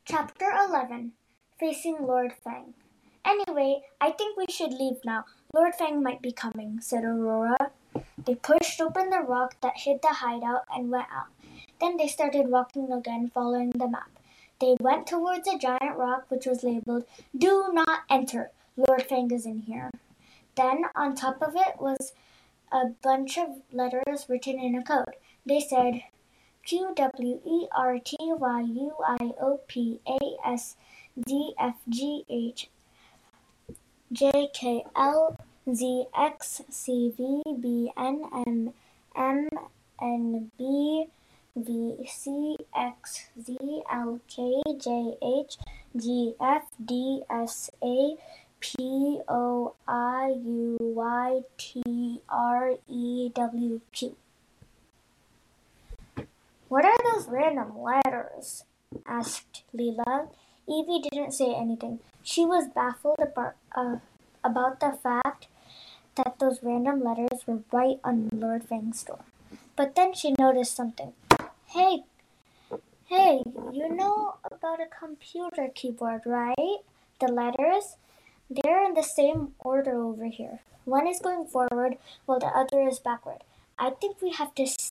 Chapter 11 Facing Lord Fang. Anyway, I think we should leave now. Lord Fang might be coming, said Aurora. They pushed open the rock that hid the hideout and went out. Then they started walking again, following the map. They went towards a giant rock which was labeled, "Do not enter. Lord Fang is in here." Then on top of it was a bunch of letters written in a code. They said, QWERTY. "What are those random letters?" asked Leela. Evie didn't say anything. She was baffled about the fact that those random letters were right on Lord Fang's door. But then she noticed something. Hey, you know about a computer keyboard, right? The letters? They're in the same order over here. One is going forward while the other is backward. I think we have to